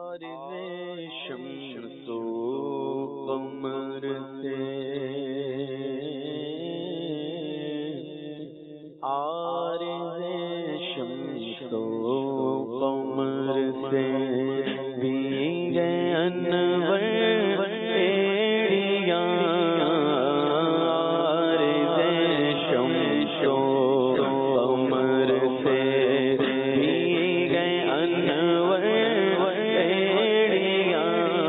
عارض شمس و قمر سے عارض شمس و قمر سے بھیگے انور ایڑیاں عارض شمس و قمر سے بھیگے انور ایڑیاں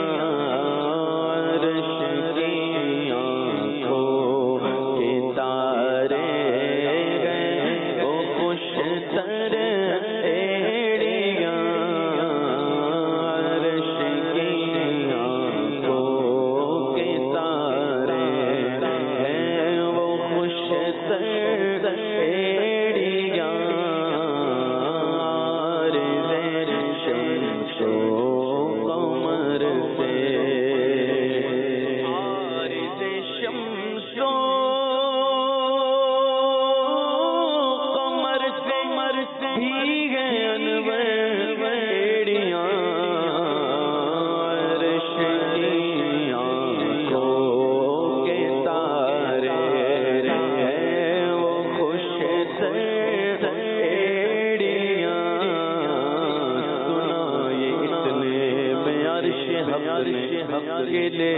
عرش کی آنکھوں کے تارے گئے وہ خوش تر ایڑیاں عرش کی آنکھوں کے تارے گئے وہ خوش تر ایڑیاں عارض شمس و قمر سے عارض شمس و قمر سے بھیگے انور ایڑیاں عرش کی آنکھوں کے تارے ہیں وہ خوش تر ایڑیاں سنائے اتنے میں عرش حق کے لے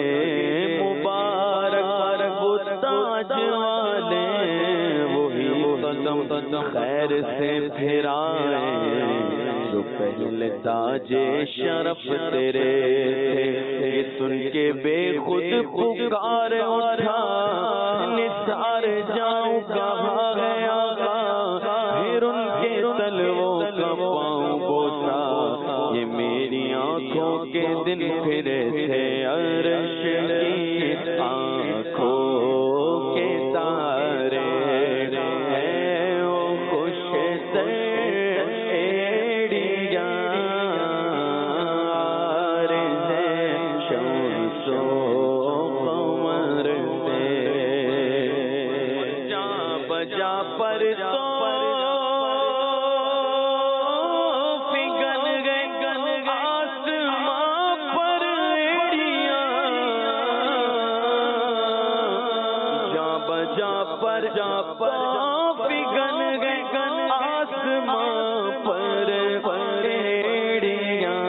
مبارک وہ تاج والے وہی قدم خیر سے پھرائے جو پہلے تاج شرف تیرے تھے یہ سن کے بے خود پکار اٹھا نثار جاؤں کہا گیا پھر ان کے تلووں کا پاؤں بوسا یہ میری آنکھوں کے دن پھرے تھے عرش کی آنکھوں کے تارے ہیں وہ خوش تر ایڑیاں عارض شمس و قمر سے جا بجا پر تو فگن گئے آسماں پر ایڑیاں جا بجا پر فگن گئے آسماں پر ایڑیاں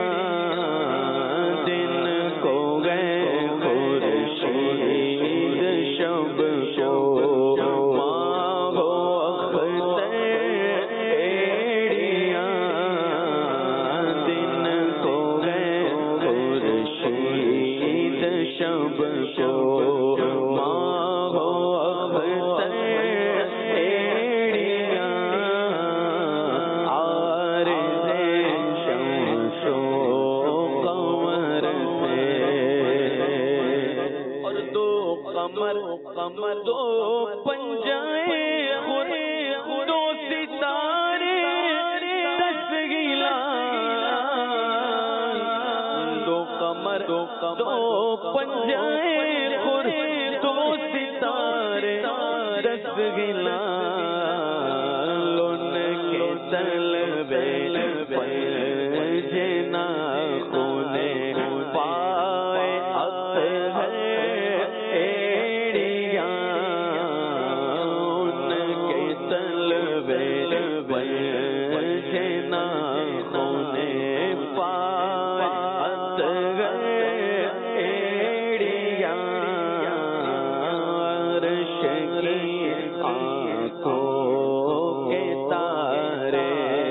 دن کو گئے خورشید شب کو ماں ہو اختر ایڑیاں دن کو گئے خورشید شب کو ماں ہو اختر ایڑیاں عارض شمس و قمر سے اور دو قمر دو پنجائے دو ستارے دس گلا دو قمر دو پنجائے دو ستارے دس گلا لن کے تلوے پنجنا خونے پائے اطہر ایڑیاں ان کے تلوے پنجنا خونے پائے اطہر ایڑیاں عرش کی آنکھوں کے تارے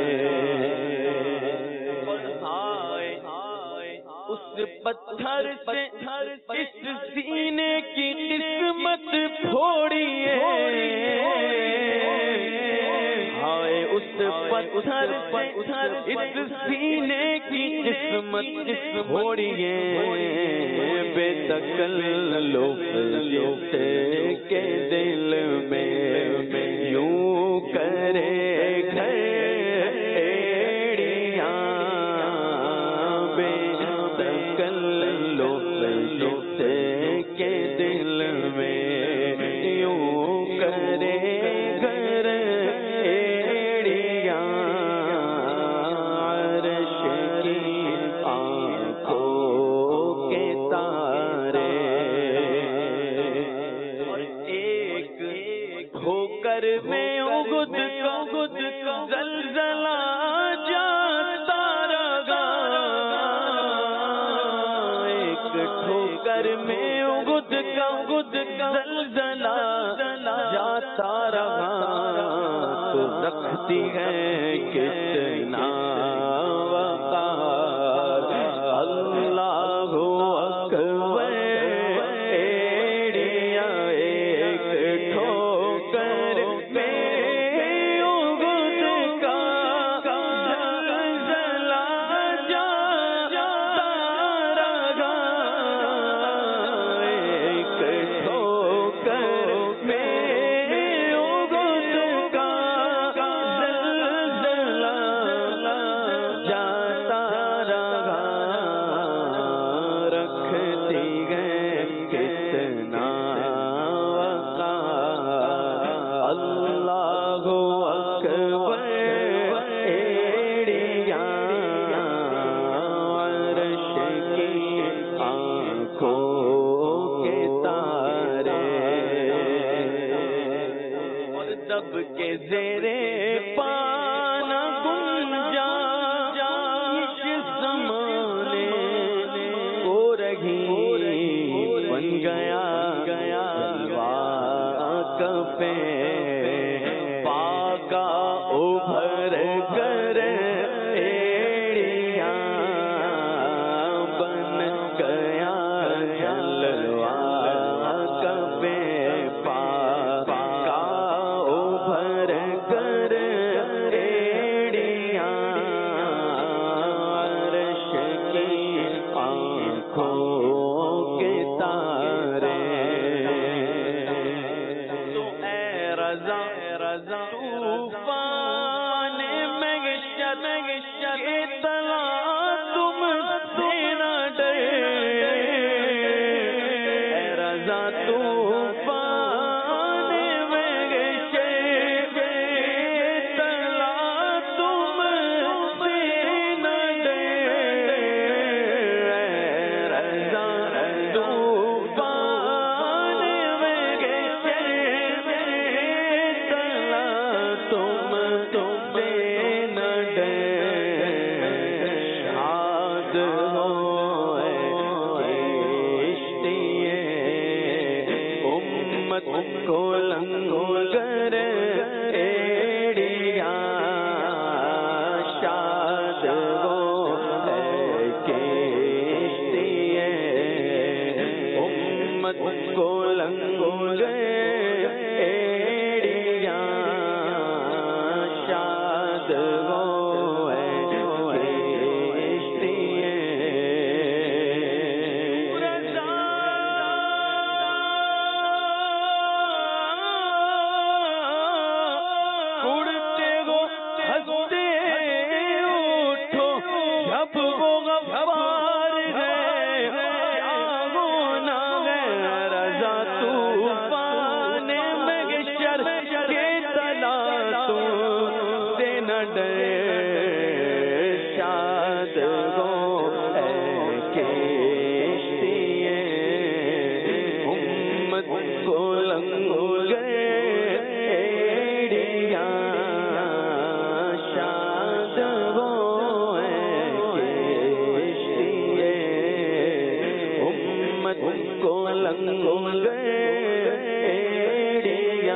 اس پتھر سے اس سینے کی قسمت پھوڑیے ہائے اس پتھر سے اس سینے کی قسمت پھوڑیے بے تکلف کے دل میں یوں کرے گھر ایڑیاں بے تکلف کے دل میں یوں کرے گھر ایڑیاں عرش کی گھر میں اگد کا زلزلہ جاتا رہا تو رکھتی ہے کتنا وقار اللہ اکبر ایڑیاں ایک ٹھوکر میں اگد کا زلزلہ جاتا رہا ایک ٹھوکر میں اگد کا زلزلہ جاتا رہا رکھتی ہے کتنا وقار اللہ اکبر ایڑیاں عرش کی آنکھوں کے تارے اور دب کے زیرے پانا گنجا اس زمانے کو رہی بن گیا کفے پاکا ابھر کر ایڑیاں بن گیا جلوہ کفے پاکا ابھر کر ایڑیاں عرش کی آنکھوں کے تارے تو اے رضا طوفان محشر کے تلا تم سے نہ ڈرے اے رضا طوفان محشر کے تلا تم سے نہ ڈرے اے رضا طوفان محشر کے تلا تم سے نہ ڈرے شاد ہو کشتیے امت کو لنگر ایڑیاں شاد ہو کشتیے امت کو لنگر ایڑیاں شاد ہو اڑتے ہو ہنستے اٹھو جب وہ غفار ہے آگونا ہے رضا طوفان محشر کے تلا تم سے نہ ڈرے شاد ہو اے کشتیے امت کو لنگر ایڑیاں شاد ہو اے کشتیے امت کو لنگر ایڑیاں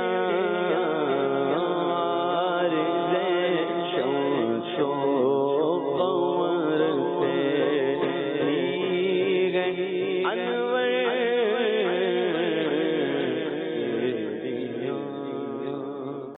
عارض شمس و قمر سے دی گئی انوار